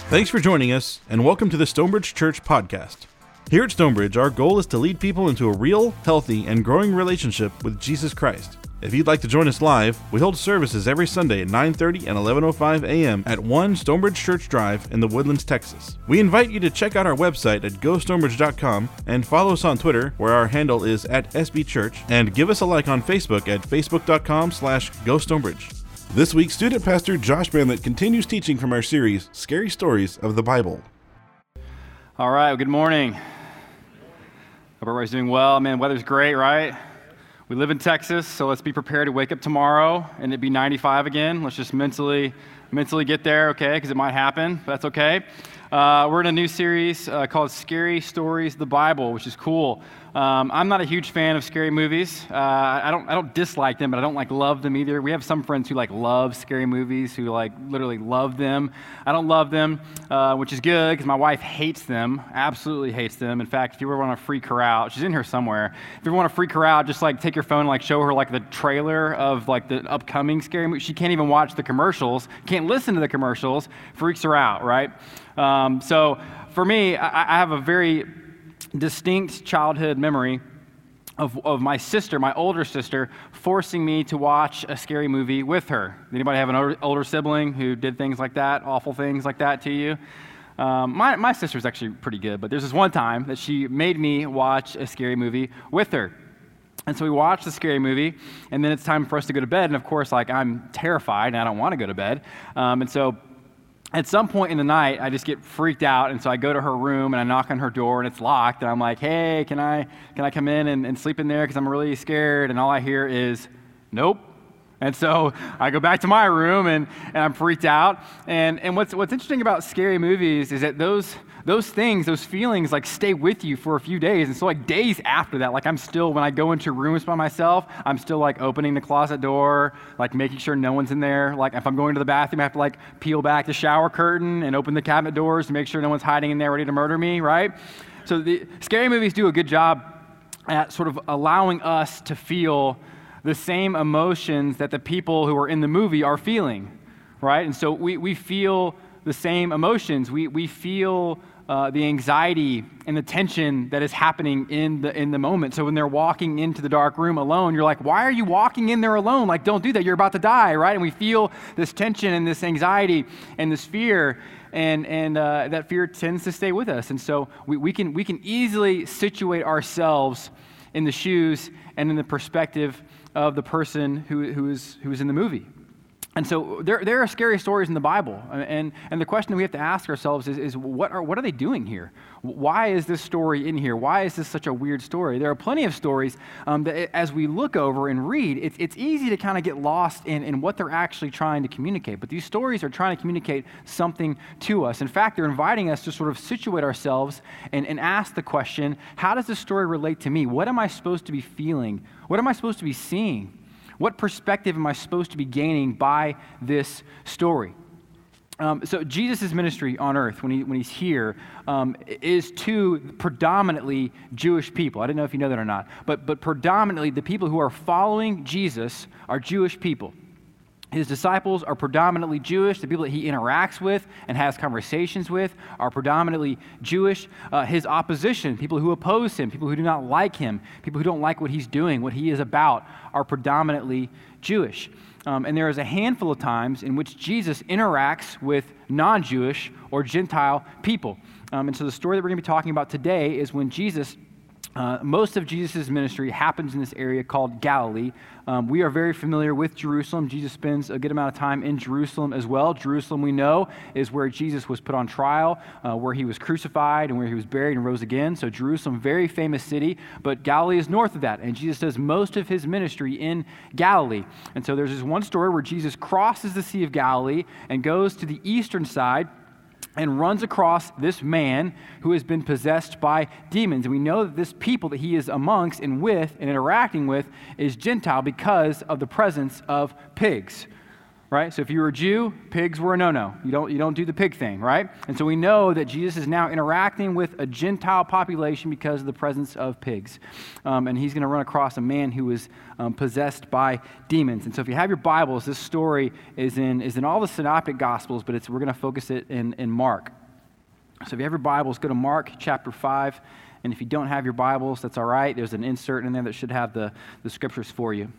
Thanks for joining us, and welcome to the Stonebridge Church podcast. Here at Stonebridge, our goal is to lead people into a real, healthy, and growing relationship with Jesus Christ. If you'd like to join us live, we hold services every Sunday at 9:30 and 11:05 a.m. at 1 Stonebridge Church Drive in the Woodlands, Texas. We invite you to check out our website at gostonebridge.com and follow us on Twitter, where our handle is @SBChurch, and give us a like on Facebook at facebook.com/gostonebridge. This week, student pastor Josh Bandlet continues teaching from our series, Scary Stories of the Bible. All right, well, good morning. Hope everybody's doing well. Man, weather's great, right? We live in Texas, so let's be prepared to wake up tomorrow and it be 95 again. Let's just mentally get there, okay, because it might happen, but that's okay. We're in a new series called Scary Stories of the Bible, which is cool. I'm not a huge fan of scary movies. I don't dislike them, but I don't love them either. We have some friends who love scary movies, who literally love them. I don't love them, which is good because my wife hates them, absolutely hates them. In fact, if you ever want to freak her out, she's in here somewhere. If you ever want to freak her out, just take your phone and show her the trailer of the upcoming scary movie. She can't even watch the commercials, can't listen to the commercials, freaks her out, right? So for me, I have a very distinct childhood memory of my sister, my older sister, forcing me to watch a scary movie with her. Anybody have an older sibling who did things like that, awful things like that to you? My sister's actually pretty good, but there's this one time that she made me watch a scary movie with her. And so we watched the scary movie, and then it's time for us to go to bed, and of course, I'm terrified, and I don't want to go to bed. And so at some point in the night, I just get freaked out, and so I go to her room, and I knock on her door, and it's locked, and I'm like, hey, can I come in and sleep in there, because I'm really scared, and all I hear is, nope. And so I go back to my room, and I'm freaked out, and what's interesting about scary movies is that those things, those feelings, stay with you for a few days, and so days after that, I'm still, when I go into rooms by myself, I'm still opening the closet door, making sure no one's in there, if I'm going to the bathroom, I have to peel back the shower curtain and open the cabinet doors to make sure no one's hiding in there ready to murder me, right? So the scary movies do a good job at sort of allowing us to feel the same emotions that the people who are in the movie are feeling, right? And so we feel the same emotions. We feel the anxiety and the tension that is happening in the moment. So when they're walking into the dark room alone, you're like, why are you walking in there alone? Don't do that. You're about to die, right? And we feel this tension and this anxiety and this fear, and that fear tends to stay with us. And so we can easily situate ourselves in the shoes and in the perspective of the person who is in the movie. And so there are scary stories in the Bible, and the question that we have to ask ourselves is what are they doing here? Why is this story in here? Why is this such a weird story? There are plenty of stories that as we look over and read, it's easy to kind of get lost in what they're actually trying to communicate. But these stories are trying to communicate something to us. In fact, they're inviting us to sort of situate ourselves and ask the question, how does this story relate to me? What am I supposed to be feeling? What am I supposed to be seeing? What perspective am I supposed to be gaining by this story? So Jesus' ministry on earth, when he's here, is to predominantly Jewish people. I don't know if you know that or not, but predominantly the people who are following Jesus are Jewish people. His disciples are predominantly Jewish. The people that he interacts with and has conversations with are predominantly Jewish. His opposition, people who oppose him, people who do not like him, people who don't like what he's doing, what he is about, are predominantly Jewish. And there is a handful of times in which Jesus interacts with non-Jewish or Gentile people. And so the story that we're going to be talking about today is when most of Jesus' ministry happens in this area called Galilee. We are very familiar with Jerusalem. Jesus spends a good amount of time in Jerusalem as well. Jerusalem, we know, is where Jesus was put on trial, where he was crucified and where he was buried and rose again. So Jerusalem, very famous city, but Galilee is north of that. And Jesus does most of his ministry in Galilee. And so there's this one story where Jesus crosses the Sea of Galilee and goes to the eastern side and runs across this man who has been possessed by demons. And we know that this people that he is amongst and with and interacting with is Gentile because of the presence of pigs. right? So if you were a Jew, pigs were a no-no. You don't do the pig thing, right? And so we know that Jesus is now interacting with a Gentile population because of the presence of pigs. And he's going to run across a man who is possessed by demons. And so if you have your Bibles, this story is in all the synoptic gospels, but we're going to focus it in Mark. So if you have your Bibles, go to Mark chapter 5. And if you don't have your Bibles, that's all right. There's an insert in there that should have the scriptures for you.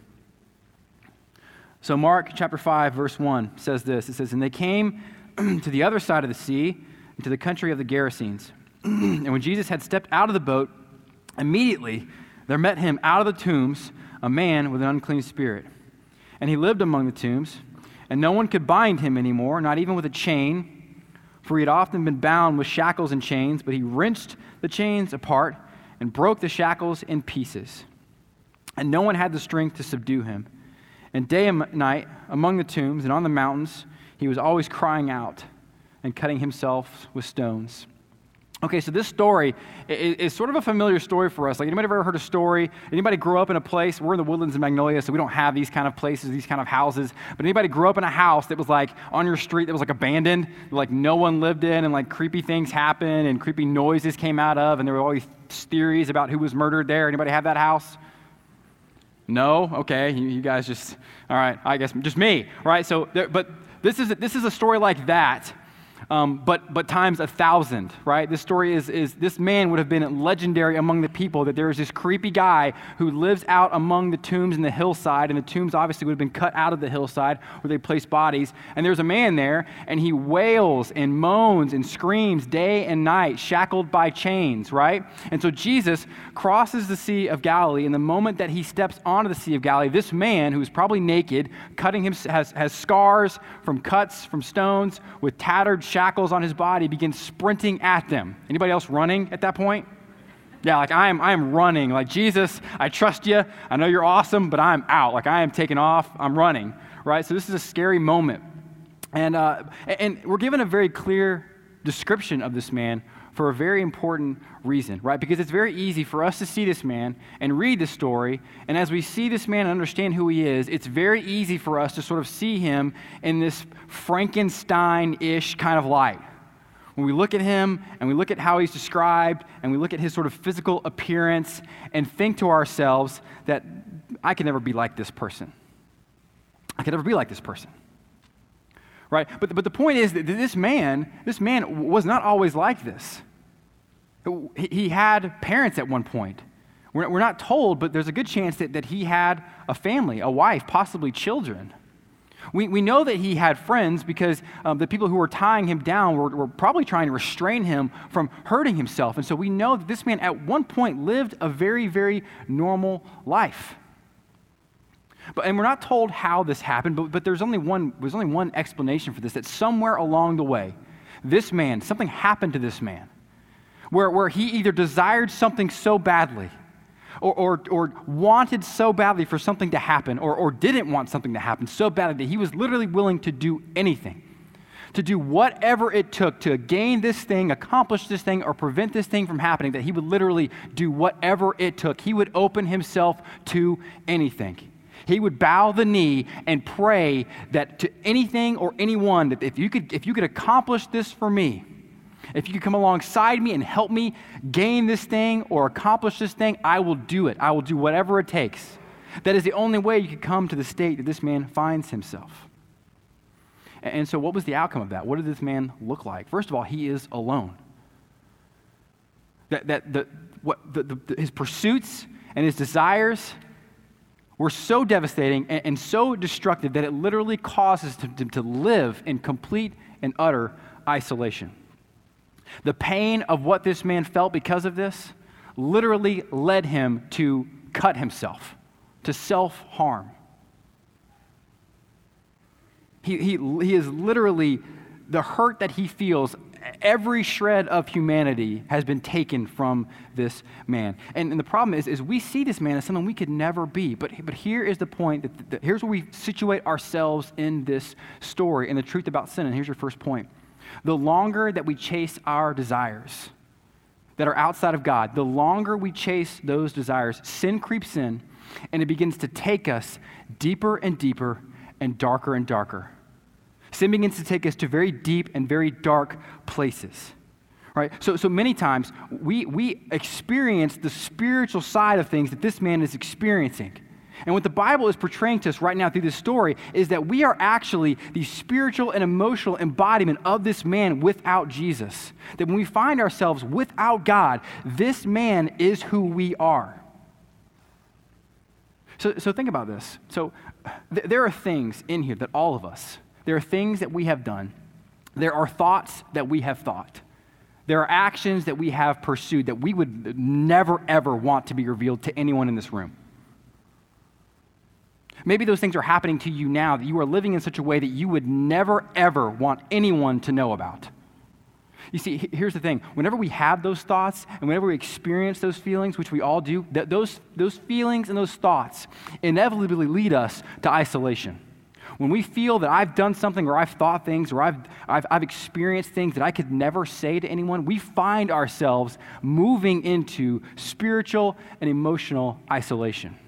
So Mark chapter 5, verse 1 says this. It says, "And they came to the other side of the sea, into the country of the Gerasenes. And when Jesus had stepped out of the boat, immediately there met him out of the tombs a man with an unclean spirit. And he lived among the tombs, and no one could bind him anymore, not even with a chain, for he had often been bound with shackles and chains, but he wrenched the chains apart and broke the shackles in pieces. And no one had the strength to subdue him. And day and night, among the tombs and on the mountains, he was always crying out and cutting himself with stones." Okay, so this story is sort of a familiar story for us. Like, anybody ever heard a story? Anybody grew up in a place? We're in the Woodlands of Magnolia, so we don't have these kind of places, these kind of houses. But anybody grew up in a house that was like on your street that was like abandoned, like no one lived in, and like creepy things happened and creepy noises came out of, and there were all these theories about who was murdered there. Anybody have that house? No? Okay, you guys just, all right, I guess just me, right? So, but this is a story like that, but times 1,000, right? This story is this man would have been legendary among the people, that there is this creepy guy who lives out among the tombs in the hillside, and the tombs obviously would have been cut out of the hillside where they placed bodies, and there's a man there, and he wails and moans and screams day and night, shackled by chains, right? And so Jesus crosses the Sea of Galilee, and the moment that he steps onto the Sea of Galilee, this man, who is probably naked, has scars from cuts from stones, with tattered shackles on his body, begins sprinting at them. Anybody else running at that point? Yeah, like I am running. Like, Jesus, I trust you. I know you're awesome, but I'm out. Like, I am taking off. I'm running, right? So this is a scary moment. And we're given a very clear description of this man for a very important reason, right? Because it's very easy for us to see this man and read this story, and as we see this man and understand who he is, it's very easy for us to sort of see him in this Frankenstein-ish kind of light. When we look at him and we look at how he's described and we look at his sort of physical appearance and think to ourselves that I can never be like this person. I can never be like this person. Right? But the point is that this man was not always like this. He had parents at one point. We're not told, but there's a good chance that he had a family, a wife, possibly children. We know that he had friends because the people who were tying him down were probably trying to restrain him from hurting himself. And so we know that this man at one point lived a very, very normal life. And we're not told how this happened, but there's only one explanation for this, that somewhere along the way, this man, something happened to this man, where he either desired something so badly, or wanted so badly for something to happen, or didn't want something to happen so badly that he was literally willing to do anything, to do whatever it took to gain this thing, accomplish this thing, or prevent this thing from happening, that he would literally do whatever it took. He would open himself to anything. He would bow the knee and pray that to anything or anyone, that if you could accomplish this for me, if you could come alongside me and help me gain this thing or accomplish this thing, I will do it. I will do whatever it takes. That is the only way you could come to the state that this man finds himself. And so what was the outcome of that? What did this man look like? First of all, he is alone. His pursuits and his desires were so devastating and so destructive that it literally causes him to live in complete and utter isolation. The pain of what this man felt because of this literally led him to cut himself, to self-harm. He is literally, the hurt that he feels, every shred of humanity has been taken from this man. And the problem is we see this man as someone we could never be. But here is the point, that here's where we situate ourselves in this story and the truth about sin. And here's your first point. The longer that we chase our desires that are outside of God, the longer we chase those desires, sin creeps in, and it begins to take us deeper and deeper and darker Sin begins to take us to very deep and very dark places. Right? So many times we experience the spiritual side of things that this man is experiencing. And what the Bible is portraying to us right now through this story is that we are actually the spiritual and emotional embodiment of this man without Jesus. That when we find ourselves without God, this man is who we are. So think about this. So there are things in here that all of us, there are things that we have done. There are thoughts that we have thought. There are actions that we have pursued that we would never, ever want to be revealed to anyone in this room. Maybe those things are happening to you now, that you are living in such a way that you would never, ever want anyone to know about. You see, here's the thing. Whenever we have those thoughts and whenever we experience those feelings, which we all do, those feelings and those thoughts inevitably lead us to isolation. When we feel that I've done something or I've thought things or I've experienced things that I could never say to anyone, we find ourselves moving into spiritual and emotional isolation.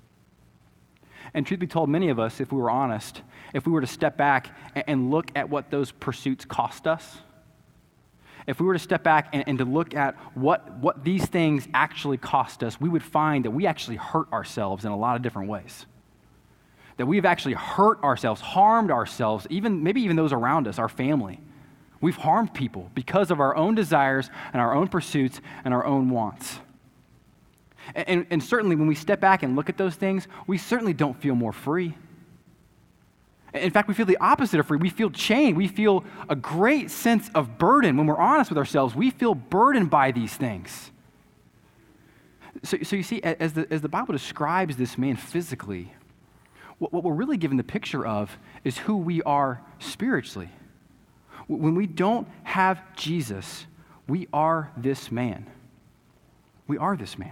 And truth be told, many of us, if we were honest, if we were to step back and look at what those pursuits cost us, if we were to step back and to look at what these things actually cost us, we would find that we actually hurt ourselves in a lot of different ways. That we've actually hurt ourselves, harmed ourselves, maybe even those around us, our family. We've harmed people because of our own desires and our own pursuits and our own wants. And certainly when we step back and look at those things, we certainly don't feel more free. In fact, we feel the opposite of free. We feel chained. We feel a great sense of burden. When we're honest with ourselves, we feel burdened by these things. So you see, as the Bible describes this man physically, what we're really given the picture of is who we are spiritually. When we don't have Jesus, we are this man. We are this man.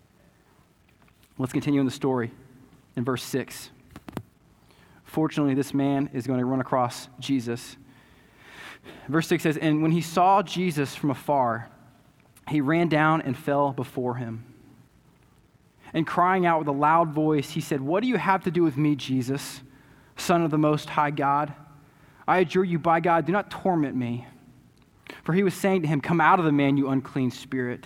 Let's continue in the story in verse 6. Fortunately, this man is going to run across Jesus. Verse 6 says, "And when he saw Jesus from afar, he ran down and fell before him. And crying out with a loud voice, he said, 'What do you have to do with me, Jesus, Son of the Most High God? I adjure you by God, do not torment me.' For he was saying to him, 'Come out of the man, you unclean spirit.'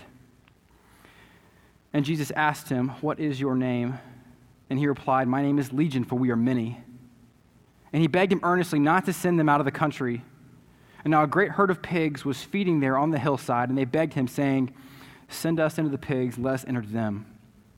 And Jesus asked him, 'What is your name?' And he replied, 'My name is Legion, for we are many.' And he begged him earnestly not to send them out of the country. And now a great herd of pigs was feeding there on the hillside, and they begged him, saying, 'Send us into the pigs, let us enter them.'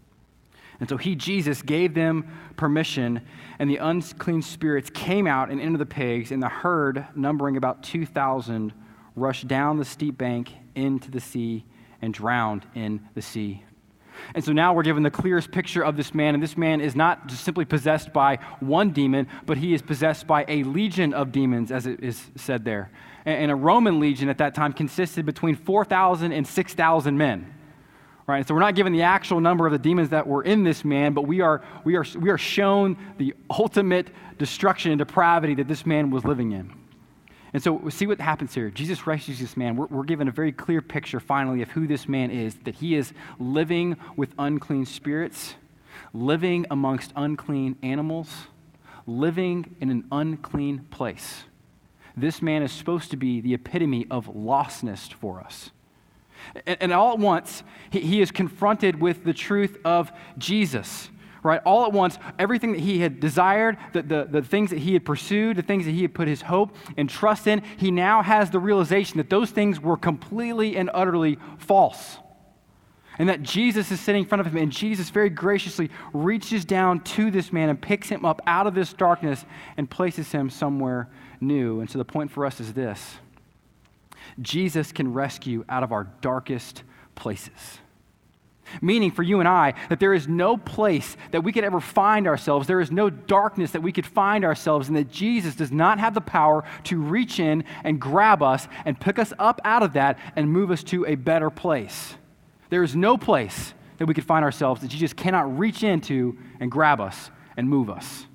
And so he, Jesus, gave them permission, and the unclean spirits came out and entered the pigs, and the herd, numbering about 2,000, rushed down the steep bank into the sea and drowned in the sea." And so now we're given the clearest picture of this man, and this man is not just simply possessed by one demon, but he is possessed by a legion of demons, as it is said there. And a Roman legion at that time consisted between 4,000 and 6,000 men. Right? So we're not given the actual number of the demons that were in this man, but we are shown the ultimate destruction and depravity that this man was living in. And so we see what happens here. Jesus rescues this man. We're given a very clear picture, finally, of who this man is, that he is living with unclean spirits, living amongst unclean animals, living in an unclean place. This man is supposed to be the epitome of lostness for us. And all at once, he is confronted with the truth of Jesus. Right? All at once, everything that he had desired, the things that he had pursued, the things that he had put his hope and trust in, he now has the realization that those things were completely and utterly false. And that Jesus is sitting in front of him, and Jesus very graciously reaches down to this man and picks him up out of this darkness and places him somewhere new. And so the point for us is this: Jesus can rescue out of our darkest places. Meaning for you and I, that there is no place that we could ever find ourselves, there is no darkness that we could find ourselves, and that Jesus does not have the power to reach in and grab us and pick us up out of that and move us to a better place. There is no place that we could find ourselves that Jesus cannot reach into and grab us and move us.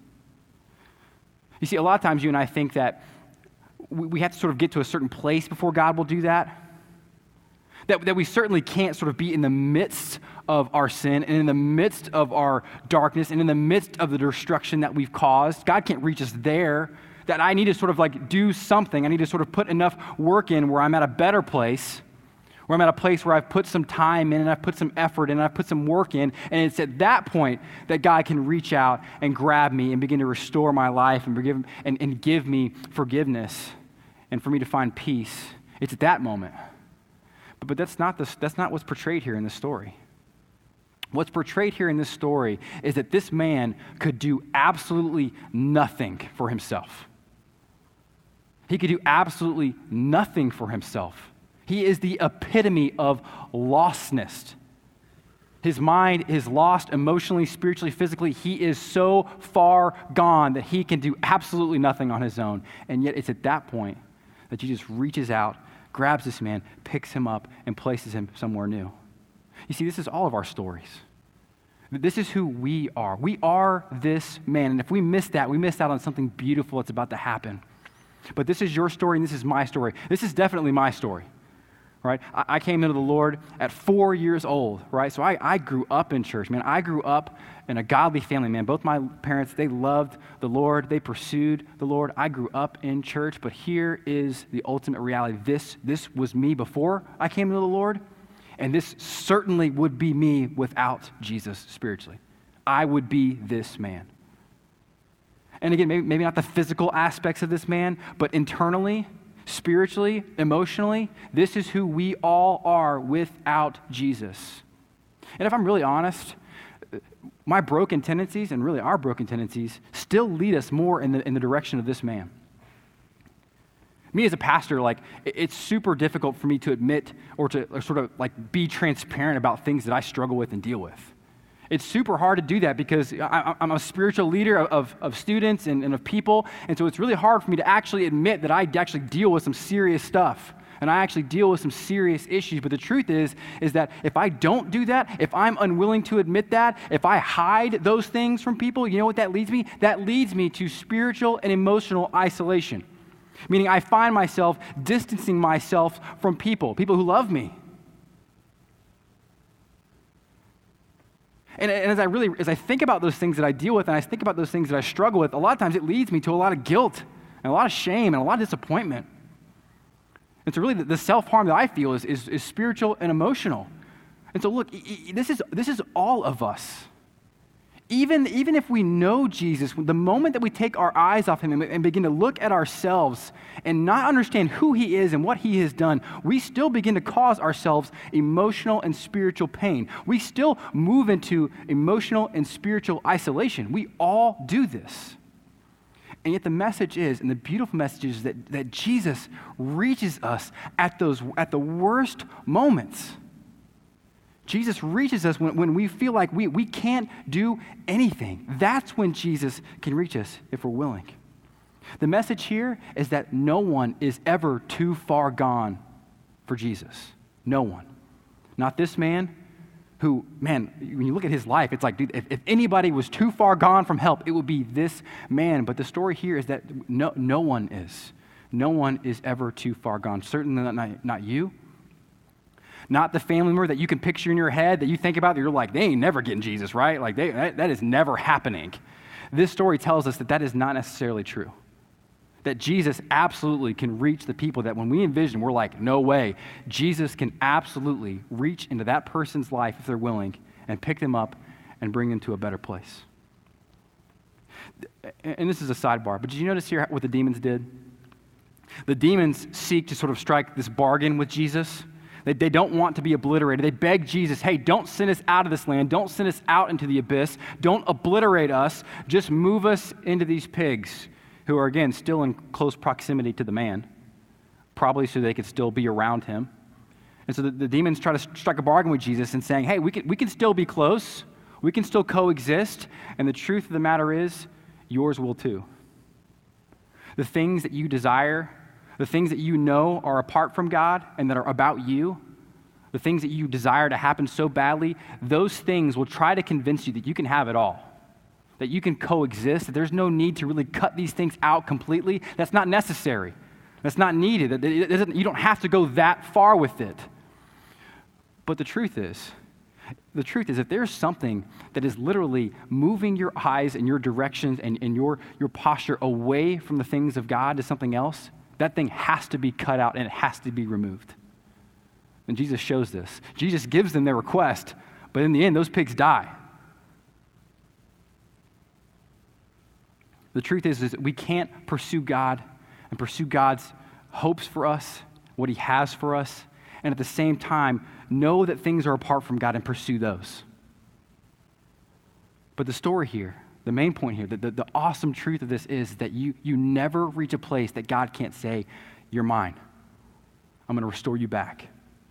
You see, a lot of times you and I think that we have to sort of get to a certain place before God will do that. That we certainly can't sort of be in the midst of our sin and in the midst of our darkness and in the midst of the destruction that we've caused. God can't reach us there. that I need to sort of like do something. I need to sort of put enough work in where I'm at a better place, where I'm at a place where I've put some time in and I've put some effort in and I've put some work in. And it's at that point that God can reach out and grab me and begin to restore my life and give me forgiveness and for me to find peace. It's at that moment. But that's not what's portrayed here in this story. What's portrayed here in this story is that this man could do absolutely nothing for himself. He could do absolutely nothing for himself. He is the epitome of lostness. His mind is lost emotionally, spiritually, physically. He is so far gone that he can do absolutely nothing on his own. And yet it's at that point that Jesus reaches out, grabs this man, picks him up, and places him somewhere new. You see, this is all of our stories. This is who we are. We are this man. And if we miss that, we miss out on something beautiful that's about to happen. But this is your story and this is my story. This is definitely my story, right? I came into the Lord at 4 years old, right? So I grew up in church, man. I grew up in a godly family, man. Both my parents, they loved the Lord. They pursued the Lord. I grew up in church, but here is the ultimate reality. This was me before I came into the Lord. And this certainly would be me without Jesus spiritually. I would be this man. And again, maybe not the physical aspects of this man, but internally, spiritually, emotionally, this is who we all are without Jesus. And if I'm really honest, my broken tendencies, and really our broken tendencies, still lead us more in the direction of this man. Me as a pastor, like, it's super difficult for me to admit or sort of like be transparent about things that I struggle with and deal with. It's super hard to do that because I'm a spiritual leader of students and of people, and so it's really hard for me to actually admit that I actually deal with some serious stuff, and I actually deal with some serious issues. But the truth is that if I don't do that, if I'm unwilling to admit that, if I hide those things from people, you know what that leads me? That leads me to spiritual and emotional isolation. Meaning I find myself distancing myself from people who love me. And as I think about those things that I deal with and I think about those things that I struggle with, a lot of times it leads me to a lot of guilt and a lot of shame and a lot of disappointment. And so really the self-harm that I feel is spiritual and emotional. And so look, this is all of us. Even if we know Jesus, the moment that we take our eyes off him and begin to look at ourselves and not understand who he is and what he has done, we still begin to cause ourselves emotional and spiritual pain. We still move into emotional and spiritual isolation. We all do this. And yet the message is, and the beautiful message is that Jesus reaches us at the worst moments. Jesus reaches us when we feel like we can't do anything. That's when Jesus can reach us if we're willing. The message here is that no one is ever too far gone for Jesus. No one. Not this man who, man, when you look at his life, it's like, dude, if anybody was too far gone from help, it would be this man. But the story here is that no one is. No one is ever too far gone. Certainly not you. Not the family member that you can picture in your head that you think about that you're like, they ain't never getting Jesus, right? Like that is never happening. This story tells us that is not necessarily true. That Jesus absolutely can reach the people that when we envision, we're like, no way. Jesus can absolutely reach into that person's life if they're willing and pick them up and bring them to a better place. And this is a sidebar, but did you notice here what the demons did? The demons seek to sort of strike this bargain with Jesus. They don't want to be obliterated. They beg Jesus, hey, don't send us out of this land. Don't send us out into the abyss. Don't obliterate us. Just move us into these pigs who are, again, still in close proximity to the man, probably so they could still be around him. And so the demons try to strike a bargain with Jesus and saying, hey, we can still be close. We can still coexist. And the truth of the matter is, yours will too. The things that you desire, the things that you know are apart from God and that are about you, the things that you desire to happen so badly, those things will try to convince you that you can have it all, that you can coexist, that there's no need to really cut these things out completely. That's not necessary. That's not needed. You don't have to go that far with it. But the truth is The truth is, if there's something that is literally moving your eyes and your directions and your posture away from the things of God to something else, that thing has to be cut out and it has to be removed. And Jesus shows this. Jesus gives them their request, but in the end, those pigs die. The truth is that we can't pursue God and pursue God's hopes for us, what he has for us, and at the same time, know that things are apart from God and pursue those. But the story here, the main point here, the awesome truth of this is that you never reach a place that God can't say, you're mine. I'm going to restore you back.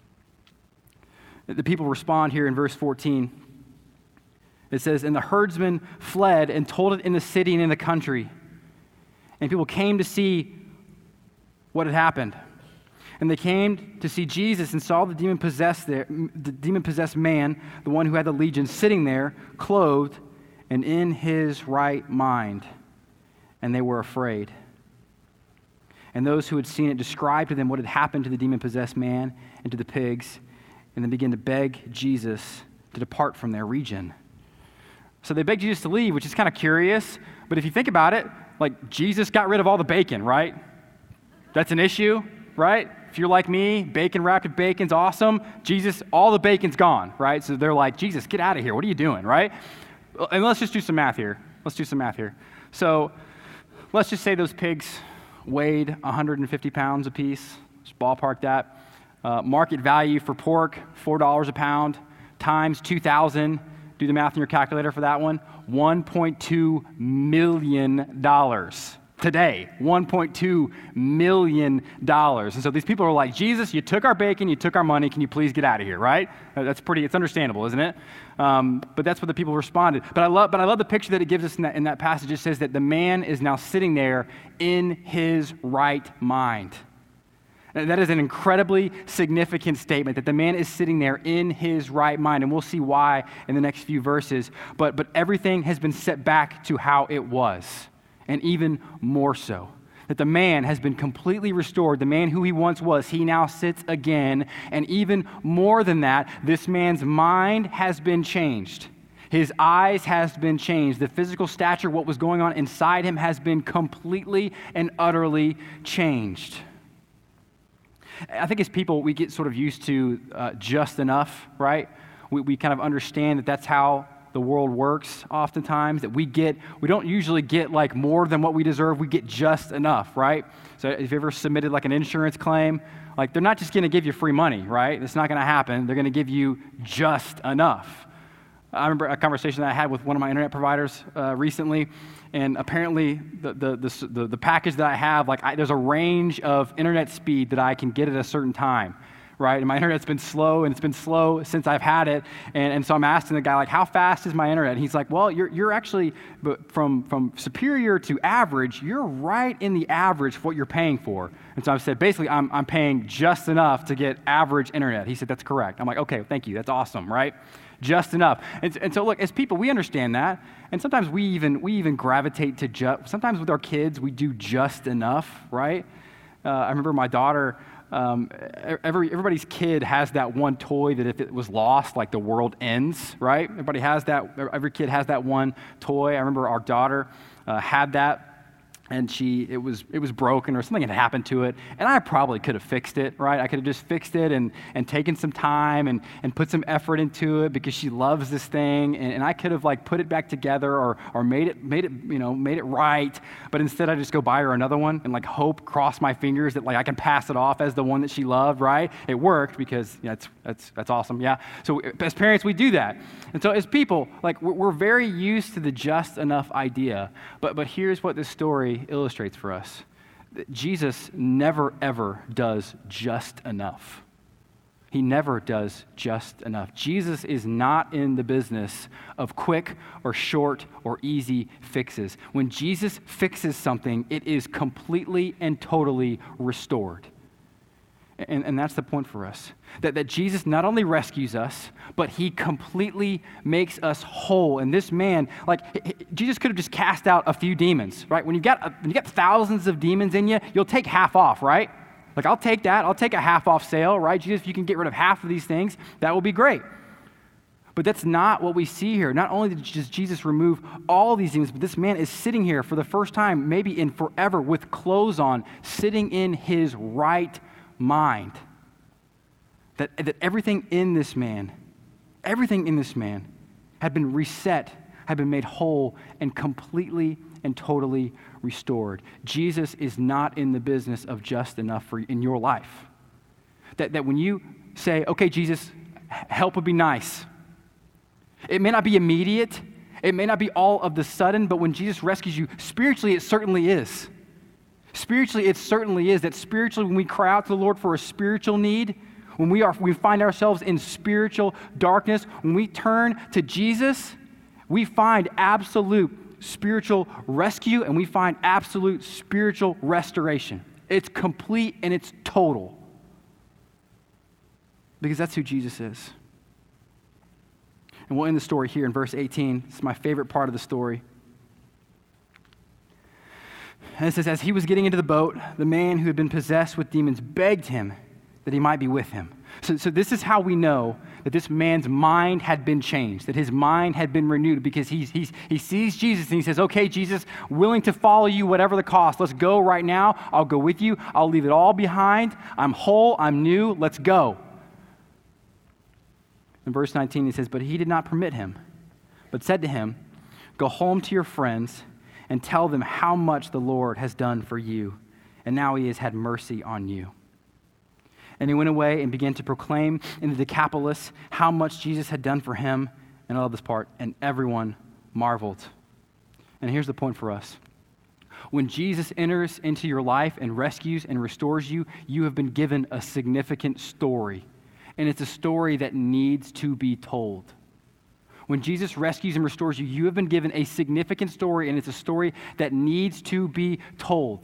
The people respond here in verse 14. It says, and the herdsmen fled and told it in the city and in the country. And people came to see what had happened. And they came to see Jesus and saw the demon-possessed man, the one who had the legion, sitting there, clothed and in his right mind. And they were afraid. And those who had seen it described to them what had happened to the demon-possessed man and to the pigs, and then began to beg Jesus to depart from their region. So they begged Jesus to leave, which is kind of curious. But if you think about it, like Jesus got rid of all the bacon, right? That's an issue, right? If you're like me, bacon wrapped with bacon's awesome. Jesus, all the bacon's gone, right? So they're like, Jesus, get out of here. What are you doing, right? And let's just do some math here. So let's just say those pigs weighed 150 pounds a piece. Just ballpark that. Market value for pork, $4 a pound, times 2,000. Do the math in your calculator for that one. $1.2 million today. $1.2 million. And so these people are like, Jesus, you took our bacon, you took our money, can you please get out of here, right? It's understandable, isn't it? But that's what the people responded. But I love the picture that it gives us in that passage. It says that the man is now sitting there in his right mind. And that is an incredibly significant statement, that the man is sitting there in his right mind, and we'll see why in the next few verses. But everything has been set back to how it was, and even more so. That the man has been completely restored. The man who he once was, he now sits again. And even more than that, this man's mind has been changed. His eyes has been changed. The physical stature, what was going on inside him, has been completely and utterly changed. I think as people, we get sort of used to just enough, right? We kind of understand that that's how the world works oftentimes, that we don't usually get like more than what we deserve, we get just enough, right? So if you ever submitted like an insurance claim, like they're not just going to give you free money, right? It's not going to happen. They're going to give you just enough. I remember a conversation that I had with one of my internet providers recently, and apparently the package that I have, there's a range of internet speed that I can get at a certain time, right? And my internet's been slow, and it's been slow since I've had it, and so I'm asking the guy, like, how fast is my internet? And he's like, well, you're actually, from superior to average, you're right in the average for what you're paying for. And so I said, basically, I'm paying just enough to get average internet. He said, that's correct. I'm like, okay, thank you, that's awesome, right? Just enough. And so look, as people, we understand that. And sometimes we even gravitate to sometimes with our kids, we do just enough, right? I remember my daughter, everybody's kid has that one toy that if it was lost, like the world ends, right? Every kid has that one toy. I remember our daughter had that. And it was broken or something had happened to it, and I probably could have fixed it, right? I could have just fixed it and taken some time and put some effort into it because she loves this thing, and I could have like put it back together or made it right. But instead, I just go buy her another one and like cross my fingers that like I can pass it off as the one that she loved, right? It worked because that's awesome, yeah. So as parents, we do that, and so as people, like we're very used to the just enough idea. But here's what this story illustrates for us. That Jesus never, ever does just enough. He never does just enough. Jesus is not in the business of quick or short or easy fixes. When Jesus fixes something, it is completely and totally restored. And that's the point for us. That Jesus not only rescues us, but he completely makes us whole. And this man, Jesus could have just cast out a few demons, right? When you got thousands of demons in you, you'll take half off, right? Like, I'll take that. I'll take a half off sale, right? Jesus, if you can get rid of half of these things, that will be great. But that's not what we see here. Not only did Jesus remove all these demons, but this man is sitting here for the first time, maybe in forever, with clothes on, sitting in his right mind. That everything in this man had been reset, had been made whole, and completely and totally restored. Jesus is not in the business of just enough in your life. That when you say, okay, Jesus, help would be nice. It may not be immediate. It may not be all of the sudden, but when Jesus rescues you, spiritually it certainly is. Spiritually it certainly is. That spiritually when we cry out to the Lord for a spiritual need, when we find ourselves in spiritual darkness, when we turn to Jesus, we find absolute spiritual rescue and we find absolute spiritual restoration. It's complete and it's total. Because that's who Jesus is. And we'll end the story here in verse 18. It's my favorite part of the story. And it says, as he was getting into the boat, the man who had been possessed with demons begged him that he might be with him. So this is how we know that this man's mind had been changed, that his mind had been renewed, because he sees Jesus and he says, okay, Jesus, willing to follow you whatever the cost. Let's go right now. I'll go with you. I'll leave it all behind. I'm whole. I'm new. Let's go. In verse 19, he says, but he did not permit him, but said to him, go home to your friends and tell them how much the Lord has done for you, and now he has had mercy on you. And he went away and began to proclaim in the Decapolis how much Jesus had done for him. And I love this part. And everyone marveled. And here's the point for us. When Jesus enters into your life and rescues and restores you, you have been given a significant story. And it's a story that needs to be told. When Jesus rescues and restores you, you have been given a significant story, and it's a story that needs to be told.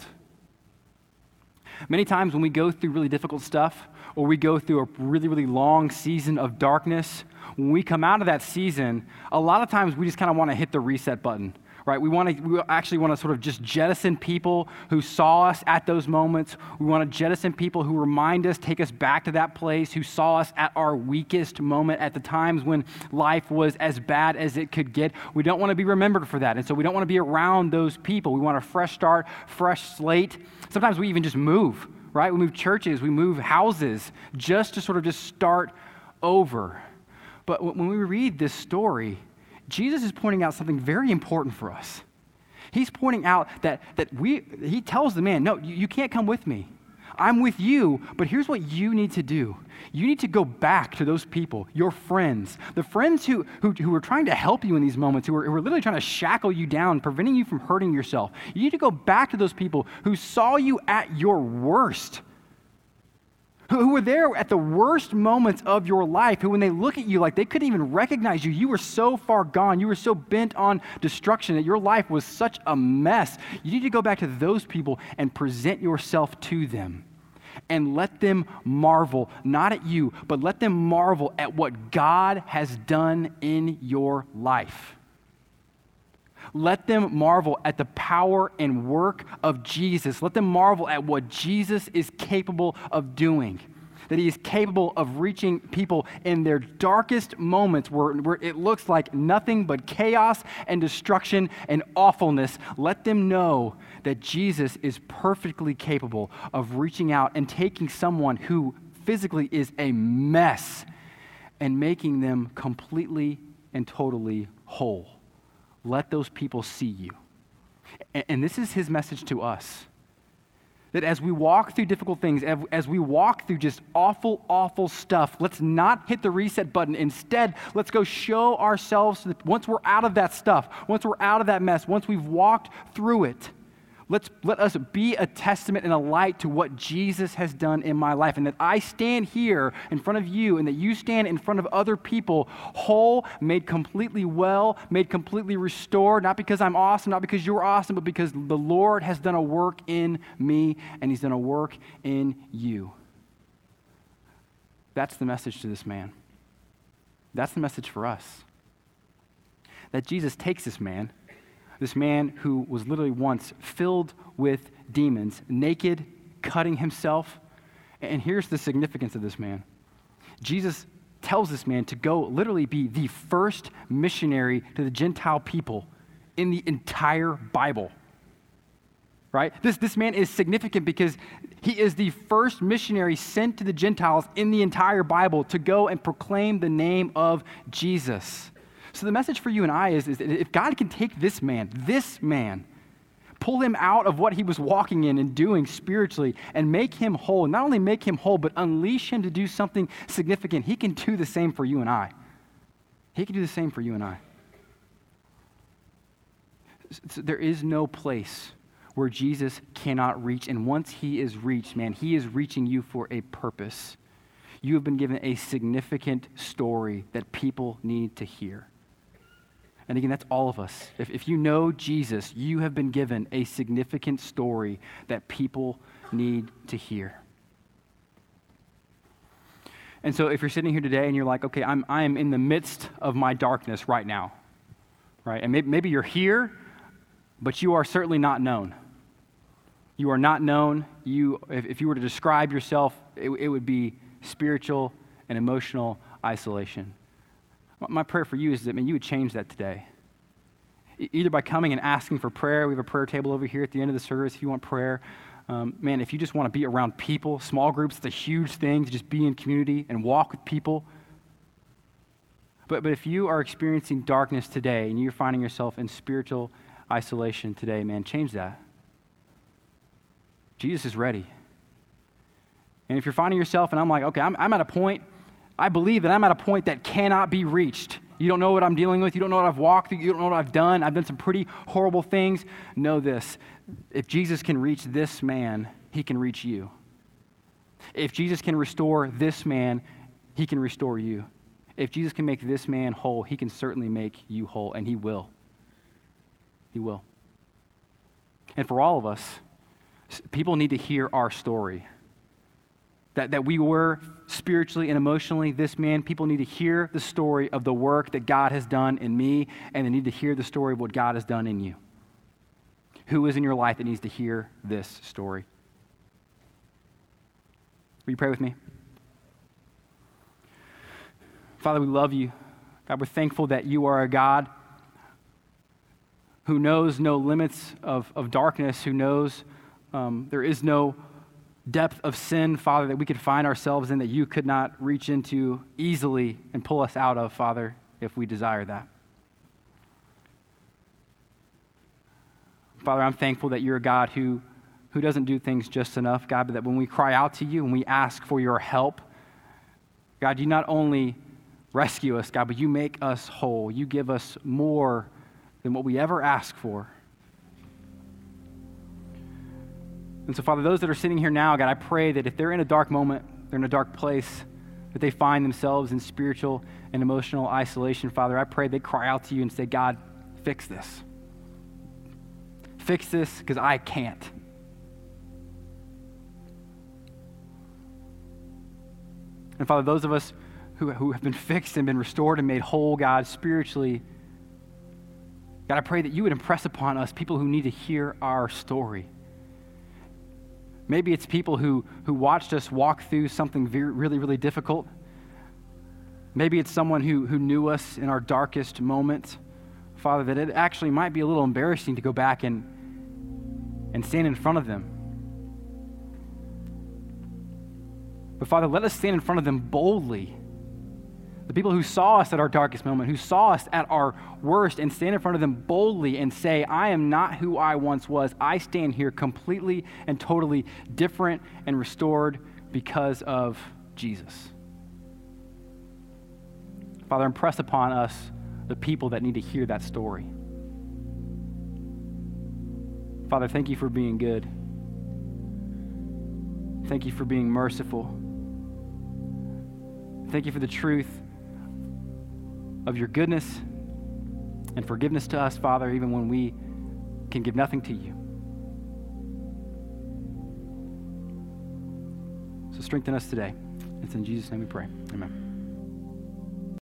Many times when we go through really difficult stuff, or we go through a really, really long season of darkness, when we come out of that season, a lot of times we just kind of want to hit the reset button, right? We actually want to sort of just jettison people who saw us at those moments. We want to jettison people who remind us, take us back to that place, who saw us at our weakest moment, at the times when life was as bad as it could get. We don't want to be remembered for that, and so we don't want to be around those people. We want a fresh start, fresh slate. Sometimes we even just move, right? We move churches, we move houses just to sort of just start over. But when we read this story, Jesus is pointing out something very important for us. He's pointing out that he tells the man, no, you can't come with me. I'm with you, but here's what you need to do. You need to go back to those people, your friends, the friends who are trying to help you in these moments, who are literally trying to shackle you down, preventing you from hurting yourself. You need to go back to those people who saw you at your worst, who were there at the worst moments of your life, who when they look at you, like they couldn't even recognize you. You were so far gone. You were so bent on destruction that your life was such a mess. You need to go back to those people and present yourself to them. And let them marvel, not at you, but let them marvel at what God has done in your life. Let them marvel at the power and work of Jesus. Let them marvel at what Jesus is capable of doing. That he is capable of reaching people in their darkest moments where it looks like nothing but chaos and destruction and awfulness. Let them know that Jesus is perfectly capable of reaching out and taking someone who physically is a mess and making them completely and totally whole. Let those people see you. And this is his message to us. That as we walk through difficult things, as we walk through just awful, awful stuff, let's not hit the reset button. Instead, let's go show ourselves, once we're out of that stuff, once we're out of that mess, once we've walked through it, let us be a testament and a light to what Jesus has done in my life. And that I stand here in front of you and that you stand in front of other people whole, made completely well, made completely restored, not because I'm awesome, not because you're awesome, but because the Lord has done a work in me and he's done a work in you. That's the message to this man. That's the message for us. That Jesus takes this man who was literally once filled with demons, naked, cutting himself. And here's the significance of this man. Jesus tells this man to go literally be the first missionary to the Gentile people in the entire Bible. Right? This man is significant because he is the first missionary sent to the Gentiles in the entire Bible to go and proclaim the name of Jesus. So the message for you and I is that if God can take this man, pull him out of what he was walking in and doing spiritually and make him whole, not only make him whole, but unleash him to do something significant, he can do the same for you and I. He can do the same for you and I. So there is no place where Jesus cannot reach. And once he is reached, man, he is reaching you for a purpose. You have been given a significant story that people need to hear. And again, that's all of us. If you know Jesus, you have been given a significant story that people need to hear. And so if you're sitting here today and you're like, okay, I am in the midst of my darkness right now, right? And maybe you're here, but you are certainly not known. You are not known. If you were to describe yourself, it would be spiritual and emotional isolation. My prayer for you is that, man, you would change that today. Either by coming and asking for prayer. We have a prayer table over here at the end of the service if you want prayer. Man, if you just want to be around people, small groups, it's a huge thing to just be in community and walk with people. But if you are experiencing darkness today and you're finding yourself in spiritual isolation today, man, change that. Jesus is ready. And if you're finding yourself, and I'm like, okay, I'm at a point, I believe that I'm at a point that cannot be reached. You don't know what I'm dealing with. You don't know what I've walked through. You don't know what I've done. I've done some pretty horrible things. Know this. If Jesus can reach this man, he can reach you. If Jesus can restore this man, he can restore you. If Jesus can make this man whole, he can certainly make you whole, and he will. He will. And for all of us, people need to hear our story. That we were spiritually and emotionally this man. People need to hear the story of the work that God has done in me, and they need to hear the story of what God has done in you. Who is in your life that needs to hear this story? Will you pray with me? Father, we love you. God, we're thankful that you are a God who knows no limits of darkness, who knows there is no depth of sin, Father, that we could find ourselves in that you could not reach into easily and pull us out of, Father, if we desire that. Father, I'm thankful that you're a God who doesn't do things just enough, God, but that when we cry out to you and we ask for your help, God, you not only rescue us, God, but you make us whole. You give us more than what we ever ask for. And so, Father, those that are sitting here now, God, I pray that if they're in a dark moment, they're in a dark place, that they find themselves in spiritual and emotional isolation, Father, I pray they cry out to you and say, God, fix this. Fix this because I can't. And Father, those of us who have been fixed and been restored and made whole, God, spiritually, God, I pray that you would impress upon us people who need to hear our story. Maybe it's people who watched us walk through something really, really difficult. Maybe it's someone who knew us in our darkest moments. Father, that it actually might be a little embarrassing to go back and stand in front of them. But Father, let us stand in front of them boldly. The people who saw us at our darkest moment, who saw us at our worst, and stand in front of them boldly and say, I am not who I once was. I stand here completely and totally different and restored because of Jesus. Father, impress upon us the people that need to hear that story. Father, thank you for being good. Thank you for being merciful. Thank you for the truth of your goodness and forgiveness to us, Father, even when we can give nothing to you. So strengthen us today. It's in Jesus' name we pray. Amen.